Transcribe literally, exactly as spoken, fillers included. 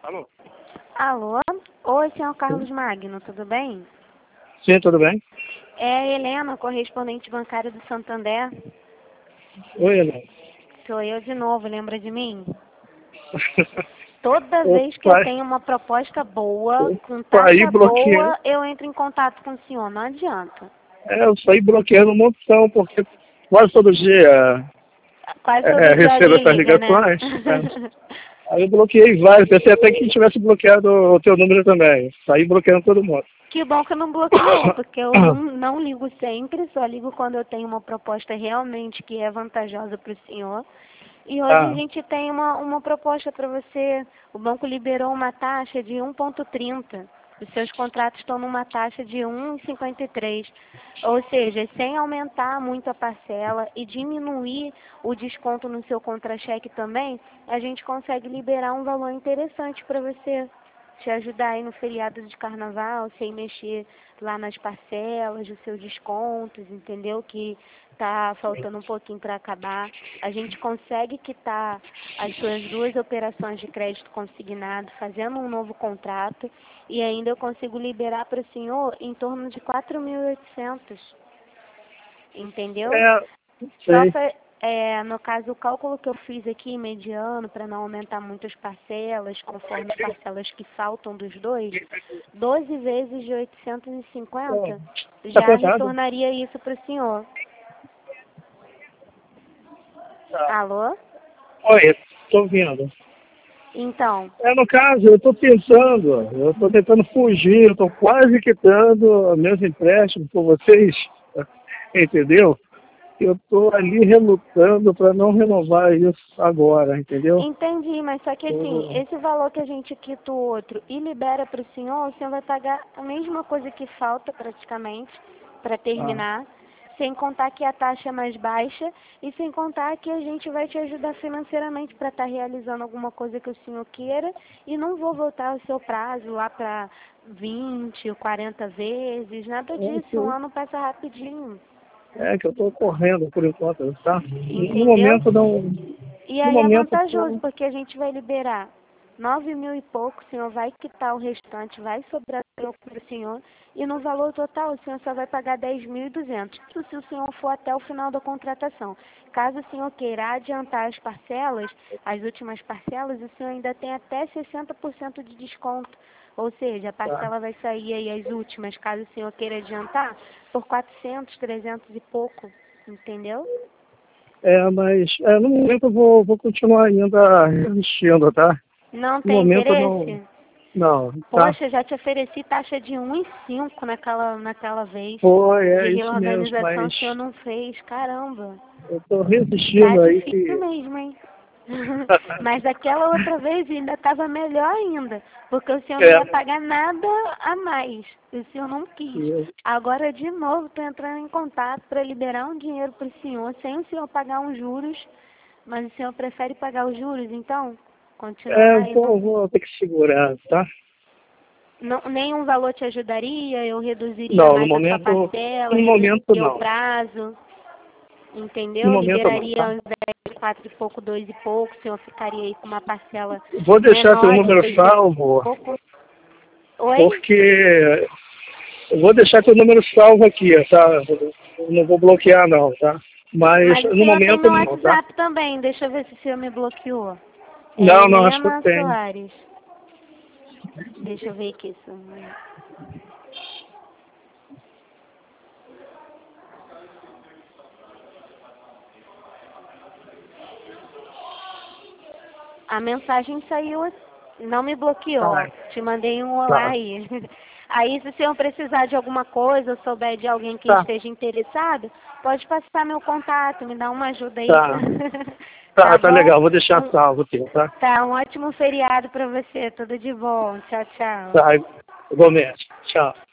Alô? Alô? Oi, senhor Carlos Magno, tudo bem? Sim, tudo bem? É a Helena, correspondente bancária do Santander. Oi, Helena. Sou eu de novo, lembra de mim? Toda Eu vez que eu saí, tenho uma proposta boa, eu com saí taxa bloqueando. boa, eu entro em contato com o senhor, não adianta. É, eu saí bloqueando um montão, porque quase todo dia Quase é, todo é, dia recebo essas desliga, né? ligações. É. Aí eu bloqueei vários, pensei até que tivesse bloqueado o teu número também. Saí bloqueando todo mundo. Que bom que não bloqueou, porque eu não, não ligo sempre, só ligo quando eu tenho uma proposta realmente que é vantajosa para o senhor. E hoje a Ah, gente tem uma, uma proposta para você. O banco liberou uma taxa de um vírgula trinta. Os seus contratos estão numa taxa de um vírgula cinquenta e três. Ou seja, sem aumentar muito a parcela e diminuir o desconto no seu contra-cheque também, a gente consegue liberar um valor interessante para você. Te ajudar aí no feriado de carnaval, sem mexer lá nas parcelas, os seus descontos, entendeu? Que tá faltando um pouquinho para acabar. A gente consegue quitar as suas duas operações de crédito consignado, fazendo um novo contrato, e ainda eu consigo liberar para o senhor em torno de quatro mil e oitocentos, entendeu? é, Só sei. pra, é, no caso, o cálculo que eu fiz aqui, mediano, para não aumentar muito as parcelas, conforme as parcelas que faltam dos dois, doze vezes de oitocentos e Pô, cinquenta tá já pesado? retornaria isso para o senhor. Tá. Alô? Oi, tô ouvindo. Então, É, no caso, eu estou tentando, eu estou tentando fugir, eu estou quase quitando meus empréstimos por vocês, entendeu? Eu estou ali relutando para não renovar isso agora, entendeu? entendi, mas só que assim, Tô- esse valor que a gente quita o outro e libera para o senhor, o senhor vai pagar a mesma coisa que falta praticamente para ah, terminar, sem contar que a taxa é mais baixa e sem contar que a gente vai te ajudar financeiramente para estar realizando alguma coisa que o senhor queira e não vou voltar o seu prazo lá para vinte ou quarenta vezes, nada é, disso, um que, ano passa rapidinho, é que eu estou correndo por enquanto, tá? No entendeu? momento não. E No aí é momento vantajoso, tô, porque a gente vai liberar nove mil e pouco, o senhor vai quitar o restante, vai sobrar para o senhor, e no valor total o senhor só vai pagar dez mil e duzentos, isso se o senhor for até o final da contratação. Caso o senhor queira adiantar as parcelas, as últimas parcelas, o senhor ainda tem até sessenta por cento de desconto. Ou seja, a tá. parcela vai sair aí as últimas, caso o senhor queira adiantar, por quatrocentos, trezentos e pouco, entendeu? É, mas é, no momento eu vou, vou continuar ainda resistindo, tá? Não No tem momento não. interesse? Não, tá? Poxa, já te ofereci taxa de um e cinco naquela, naquela vez. Foi, De é isso mesmo, reorganização mas o senhor não fez. Caramba. eu estou Tá resistindo aí difícil que. mesmo, hein? Mas daquela outra vez ainda estava melhor ainda. Porque o senhor não ia É, pagar nada a mais. O senhor não quis. eu- Agora, de novo, estou entrando em contato para liberar um dinheiro para o senhor, sem o senhor pagar uns juros. Mas o senhor prefere pagar os juros, então? é, Continuar eu e vou, não. vou ter que segurar, tá? Não, nenhum valor te ajudaria, eu reduziria Não, no mais a sua momento, parcela, no momento reduziria o não. prazo, No entendeu? momento não, Liberaria tá? ao invés de quatro e pouco, dois e pouco, o senhor ficaria aí com uma parcela Vou deixar teu menor de número seiscentos e salvo, pouco. Oi? porque eu vou deixar teu número salvo aqui, tá? Eu não vou bloquear não, tá? Mas Mas o no senhor tem momento meu não, tá? WhatsApp também, deixa eu ver se o senhor me bloqueou. É Não, não, acho que eu Helena tenho. Soares. Deixa eu ver aqui. se- A mensagem saiu, não me bloqueou. Tá, Te mandei um olá tá, aí. Aí, se o senhor precisar de alguma coisa ou souber de alguém que tá, esteja interessado, pode passar meu contato, me dar uma ajuda aí. tá. Tá, Tá tá bom? legal, vou deixar Um, salvo aqui, tá? tá, um ótimo feriado pra você. Tudo de bom. Tchau, tchau. Tá, igualmente. Tchau.